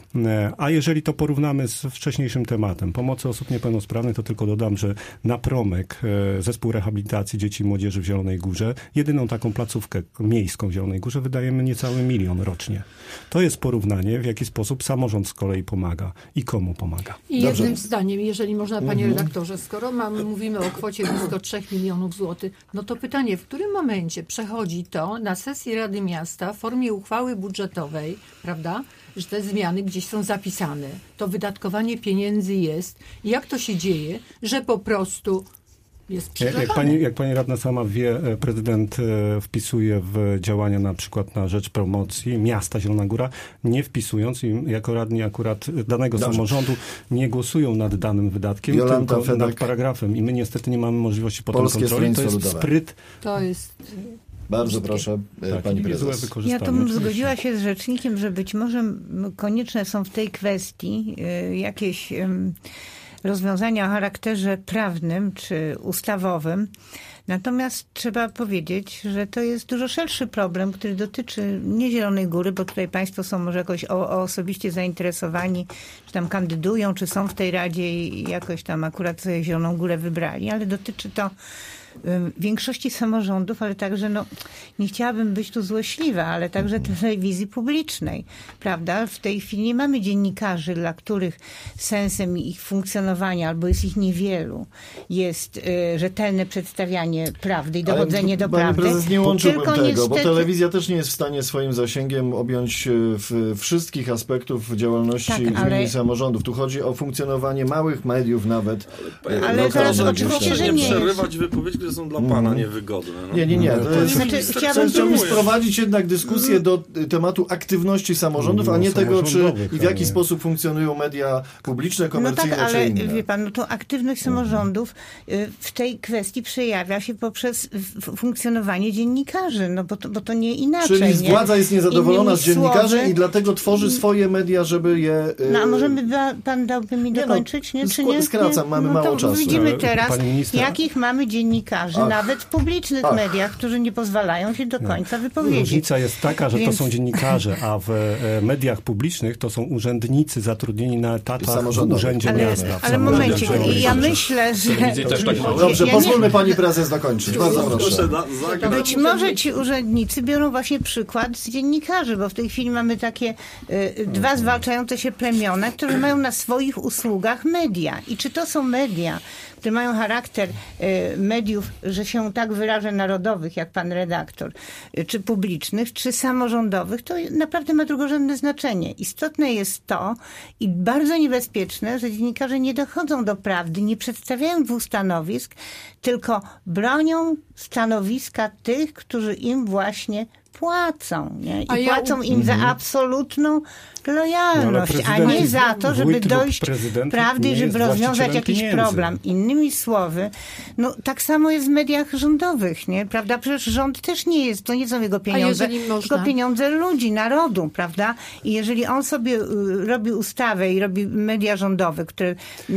S3: A jeżeli to porównamy z wcześniejszym tematem pomocy osób niepełnosprawnych, to tylko dodam, że na Promek, Zespół Rehabilitacji Dzieci i Młodzieży w Zielonej Górze, jedyną taką placówkę miejską w Zielonej Górze, wydajemy niecały 1 milion rocznie. To jest porównanie, w jaki sposób samorząd z kolei pomaga i komu pomaga.
S5: I jednym zdaniem, jeżeli można, panie redaktorze, skoro mówimy o kwocie blisko 3 milionów złotych, no to pytanie, w którym momencie przechodzi to na sesji Rady Miasta w formie uchwały budżetowej, prawda, że te zmiany gdzieś są zapisane, to wydatkowanie pieniędzy jest. I jak to się dzieje, że po prostu jest przerwane?
S3: Jak pani radna sama wie, prezydent wpisuje w działania na przykład na rzecz promocji miasta Zielona Góra, nie wpisując i jako radni akurat danego samorządu nie głosują nad danym wydatkiem, tylko nad paragrafem. I my niestety nie mamy możliwości potem kontroli. To jest spryt.
S5: To jest...
S1: Bardzo proszę, pani prezes.
S2: Ja to bym zgodziła się z rzecznikiem, że być może konieczne są w tej kwestii jakieś rozwiązania o charakterze prawnym czy ustawowym. Natomiast trzeba powiedzieć, że to jest dużo szerszy problem, który dotyczy nie Zielonej Góry, bo tutaj państwo są może jakoś osobiście zainteresowani, czy tam kandydują, czy są w tej radzie i jakoś tam akurat Zieloną Górę wybrali, ale dotyczy to większości samorządów, ale także, nie chciałabym być tu złośliwa, ale także telewizji publicznej, prawda? W tej chwili nie mamy dziennikarzy, dla których sensem ich funkcjonowania, albo jest ich niewielu, jest rzetelne przedstawianie prawdy i dochodzenie do prawdy.
S1: Prezes, nie łączyłbym tego, niestety... bo telewizja też nie jest w stanie swoim zasięgiem objąć wszystkich aspektów działalności gmin i samorządów. Tu chodzi o funkcjonowanie małych mediów nawet.
S2: Ale teraz oczywiście, że nie
S4: przerywać wypowiedzi, które są dla pana niewygodne.
S1: Nie. Chciałbym sprowadzić jednak dyskusję do tematu aktywności samorządów, a nie tego, czy i w jaki sposób funkcjonują media publiczne, komercyjne,
S2: ale
S1: czy inne.
S2: Wie pan, to aktywność samorządów w tej kwestii przejawia się poprzez funkcjonowanie dziennikarzy, bo to nie inaczej.
S1: Czyli władza jest niezadowolona z dziennikarzy i dlatego tworzy swoje media, żeby je...
S2: a może pan dałby mi dokończyć, czy nie?
S1: Skracam, mamy mało czasu.
S2: Widzimy teraz, jakich mamy dziennikarzy, nawet w publicznych mediach, którzy nie pozwalają się do końca wypowiedzieć.
S3: Różnica jest taka, że to są dziennikarze, a w mediach publicznych to są urzędnicy zatrudnieni na etatach w Urzędzie Miasta.
S2: Ale momencik, ja myślę, że...
S1: Dobrze, pozwólmy pani prezes dokończyć. Bardzo proszę.
S2: Być może ci urzędnicy biorą właśnie przykład z dziennikarzy, bo w tej chwili mamy takie dwa zwalczające się plemiona, które mają na swoich usługach media. I czy to są media, które mają charakter mediów, że się tak wyrażę, narodowych, jak pan redaktor, czy publicznych, czy samorządowych, to naprawdę ma drugorzędne znaczenie. Istotne jest to i bardzo niebezpieczne, że dziennikarze nie dochodzą do prawdy, nie przedstawiają dwóch stanowisk, tylko bronią stanowiska tych, którzy im właśnie płacą. Nie? I płacą im za absolutną lojalność, a nie za to, żeby dojść prawdy i żeby rozwiązać jakiś problem. Innymi słowy, tak samo jest w mediach rządowych, nie? Prawda? Przecież rząd też nie jest, to nie są jego pieniądze, tylko pieniądze ludzi, narodu, prawda? I jeżeli on sobie robi ustawę i robi media rządowe, które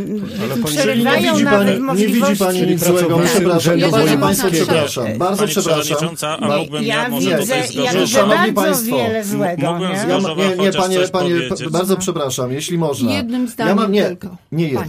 S2: przerywają nawet możliwości...
S1: Nie widzi pani nic złego, przepraszam. Ja bardzo państwa przepraszam. Bardzo przepraszam.
S2: Ja widzę bardzo wiele złego.
S1: Panie, bardzo przepraszam, jeśli można.
S5: Jednym zdaniem
S1: tylko. Nie jednym.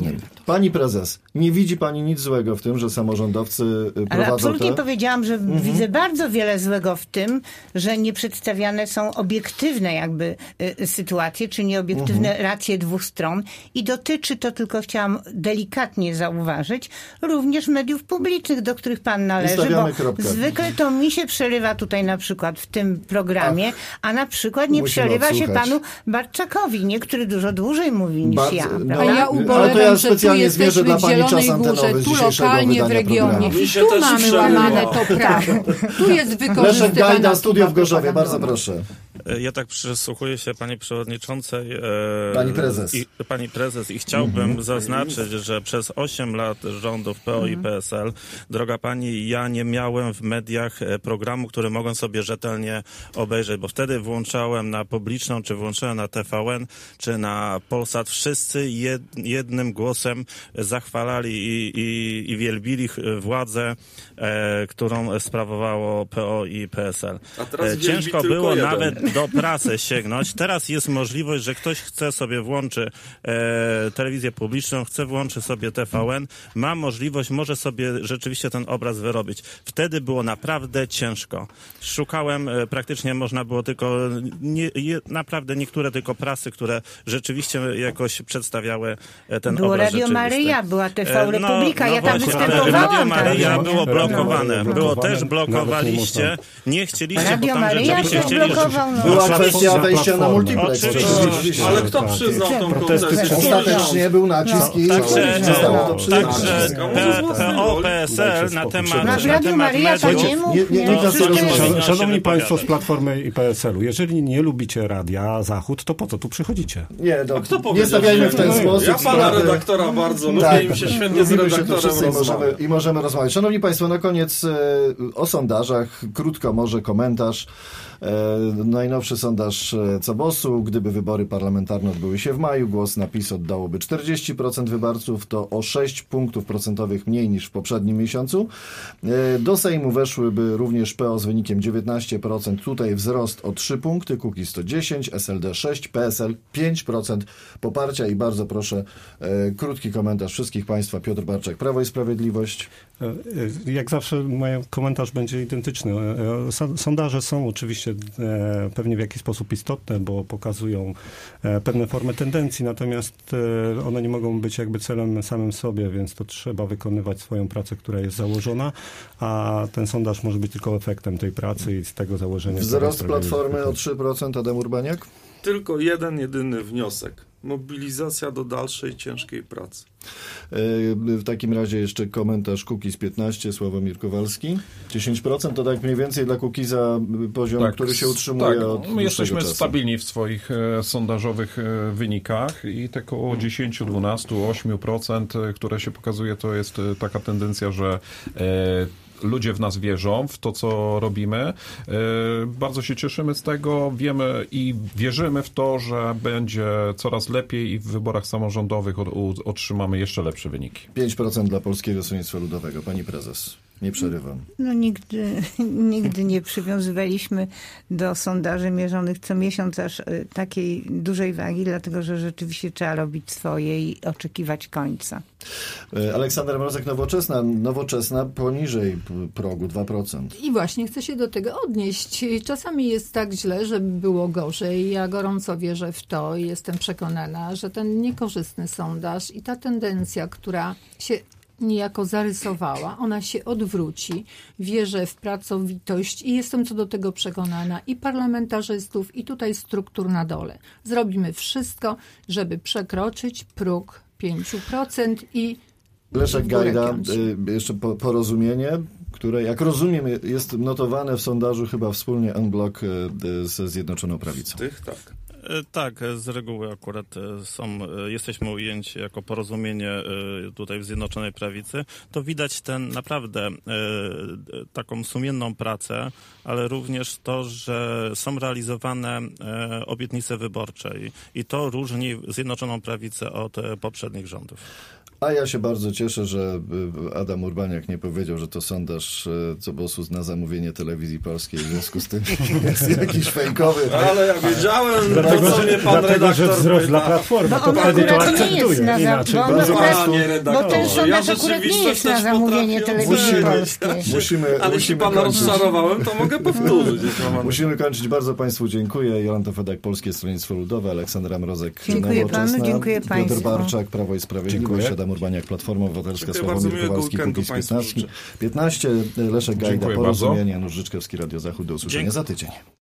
S1: Pani prezes, nie widzi pani nic złego w tym, że samorządowcy
S2: Ale
S1: prowadzą
S2: absolutnie
S1: te...
S2: powiedziałam, że widzę bardzo wiele złego w tym, że nie przedstawiane są obiektywne jakby sytuacje, czy nieobiektywne racje dwóch stron i dotyczy to, tylko chciałam delikatnie zauważyć, również mediów publicznych, do których pan należy, bo zwykle to mi się przerywa tutaj na przykład w tym programie, a na przykład nie przerywa się panu Bartczakowi, który dużo dłużej mówi niż ja.
S5: A ja ubolewam, że tu jesteśmy w Zielonej Górze, tu lokalnie w regionie. Tu mamy łamane to prawo. Tu jest wykorzystywana...
S1: Leszek Gajda, studio w Gorzowie, bardzo proszę.
S6: Ja tak przysłuchuję się pani przewodniczącej, pani prezes i chciałbym zaznaczyć, że przez 8 lat rządów PO i PSL, droga pani, ja nie miałem w mediach programu, który mogłem sobie rzetelnie obejrzeć, bo wtedy włączałem na publiczną, czy włączałem na TVN, czy na Polsat. Wszyscy jednym głosem zachwalali i wielbili władzę, którą sprawowało PO i PSL. Ciężko było nawet do prasy sięgnąć. Teraz jest możliwość, że ktoś chce sobie włączy telewizję publiczną, chce włączy sobie TVN, ma możliwość, może sobie rzeczywiście ten obraz wyrobić. Wtedy było naprawdę ciężko. Szukałem, praktycznie można było tylko, naprawdę niektóre tylko prasy, które rzeczywiście jakoś przedstawiały ten
S2: było
S6: obraz
S2: Radio Maryja, była TV Republika, ja tam występowałam.
S6: Radio Maryja było blokowane. Było też blokowaliście. Nie chcieliście,
S2: Radio
S6: bo tam
S2: Maryja
S6: rzeczywiście chcieliście...
S1: Była kwestia wejścia na multiplex.
S4: Ale kto przyznał tą kontestację?
S1: Ostatecznie był nacisk i zostało to przyznane.
S6: PO, PSL na temat
S3: Szanowni Państwo z Platformy i PSL-u, jeżeli nie lubicie radia Zachód, to po co tu przychodzicie?
S1: Nie stawiajmy w ten sposób.
S4: Ja pana redaktora bardzo lubię i mi się świetnie z redaktorem
S1: i możemy rozmawiać. Szanowni Państwo, na koniec o sondażach. Krótko może komentarz. Najnowszy sondaż CBOS-u, gdyby wybory parlamentarne odbyły się w maju, głos na PiS oddałoby 40% wyborców, to o 6 punktów procentowych mniej niż w poprzednim miesiącu. Do Sejmu weszłyby również PO z wynikiem 19%, tutaj wzrost o 3 punkty, Kukiz to 10, SLD 6, PSL 5% poparcia i bardzo proszę krótki komentarz wszystkich Państwa. Piotr Barczak, Prawo i Sprawiedliwość.
S3: Jak zawsze mój komentarz będzie identyczny. Sondaże są oczywiście pewnie w jakiś sposób istotne, bo pokazują pewne formy tendencji, natomiast one nie mogą być jakby celem samym sobie, więc to trzeba wykonywać swoją pracę, która jest założona, a ten sondaż może być tylko efektem tej pracy i z tego założenia.
S1: Wzrost Platformy o 3%, Adam Urbaniak?
S4: Tylko jedyny wniosek. Mobilizacja do dalszej, ciężkiej pracy.
S1: W takim razie jeszcze komentarz Kukiz 15, Sławomir Kowalski. 10% to tak mniej więcej dla Kukiza poziom, który się utrzymuje od
S7: my jesteśmy
S1: czasu.
S7: stabilni w swoich sondażowych wynikach i te około 10, 12, 8%, które się pokazuje, to jest taka tendencja, że ludzie w nas wierzą, w to, co robimy. Bardzo się cieszymy z tego. Wiemy i wierzymy w to, że będzie coraz lepiej i w wyborach samorządowych otrzymamy jeszcze lepsze wyniki.
S1: 5% dla Polskiego Stronnictwa Ludowego. Pani prezes, nie przerywam.
S2: No nigdy nie przywiązywaliśmy do sondaży mierzonych co miesiąc aż takiej dużej wagi, dlatego że rzeczywiście trzeba robić swoje i oczekiwać końca.
S1: Aleksander Mrozek, Nowoczesna poniżej progu 2%.
S5: I właśnie chcę się do tego odnieść. Czasami jest tak źle, żeby było gorzej. Ja gorąco wierzę w to i jestem przekonana, że ten niekorzystny sondaż i ta tendencja, która się niejako zarysowała, ona się odwróci. Wierzę w pracowitość i jestem co do tego przekonana i parlamentarzystów, i tutaj struktur na dole. Zrobimy wszystko, żeby przekroczyć próg 5% i
S1: Leszek Gajda, jeszcze porozumienie, które, jak rozumiem, jest notowane w sondażu chyba wspólnie en bloc ze Zjednoczoną Prawicą.
S4: Tak.
S6: Tak, z reguły akurat jesteśmy ujęci jako porozumienie tutaj w Zjednoczonej Prawicy. To widać naprawdę taką sumienną pracę, ale również to, że są realizowane obietnice wyborcze i to różni Zjednoczoną Prawicę od poprzednich rządów.
S1: A ja się bardzo cieszę, że Adam Urbaniak nie powiedział, że to sondaż CBOS-u na zamówienie Telewizji Polskiej, w związku z tym jest jakiś fejkowy.
S4: Ale ja wiedziałem,
S3: Dlatego,
S4: co mnie pan
S3: dlatego, że
S4: redaktor
S3: wzrost dla
S4: pyta.
S3: Platformy,
S2: Bo
S3: to
S2: on
S3: wtedy to
S2: akurat nie jest
S3: akceptuje.
S2: na
S3: Inaczej
S2: bo on
S3: bardzo
S2: akurat-
S3: Państwu...
S4: Panie redaktorze,
S2: Bo ten sondaż
S4: ja
S2: akurat nie
S4: rzeczywistość
S2: jest na
S4: też
S2: zamówienie
S4: potrafię
S2: Telewizji
S4: ocenić.
S2: Polskiej.
S4: Ale jeśli pana
S1: kończyć.
S4: rozczarowałem, to mogę powtórzyć.
S1: Musimy kończyć. Bardzo Państwu dziękuję. Jolanta Fedak, Polskie Stronnictwo Ludowe, Aleksandra Mrozek,
S2: Dziękuję
S1: Nowoczesna,
S2: panu, dziękuję
S1: Piotr
S2: państwu.
S1: Barczak, Prawo i Sprawiedliwość,
S7: Dziękuję.
S1: Adam Urbaniak, Platforma Obywatelska,
S4: Dziękuję bardzo,
S1: Sławomir
S4: miłego
S1: Kowalski,
S4: weekendu
S1: Kukiz
S4: państwu
S1: 15,
S4: życzę.
S1: 15, Leszek Gajda,
S7: Dziękuję
S1: Porozumienie, Janusz Życzkowski, Radio Zachód. Do usłyszenia za tydzień.